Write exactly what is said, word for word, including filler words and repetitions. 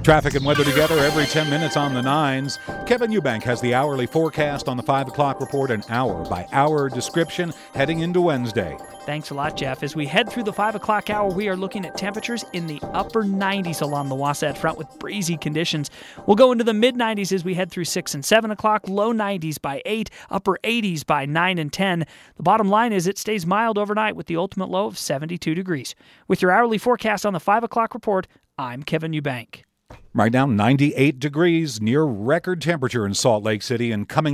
Traffic and weather together every ten minutes on the nines. Kevin Eubank has the hourly forecast on the five o'clock report, an hour-by-hour description heading into Wednesday. Thanks a lot, Jeff. As we head through the five o'clock hour, we are looking at temperatures in the upper nineties along the Wasatch Front with breezy conditions. We'll go into the mid nineties as we head through six and seven o'clock, low nineties by eight, upper eighties by nine and ten. The bottom line is it stays mild overnight with the ultimate low of seventy-two degrees. With your hourly forecast on the five o'clock report, I'm Kevin Eubank. Right now, ninety-eight degrees, near record temperature in Salt Lake City, and coming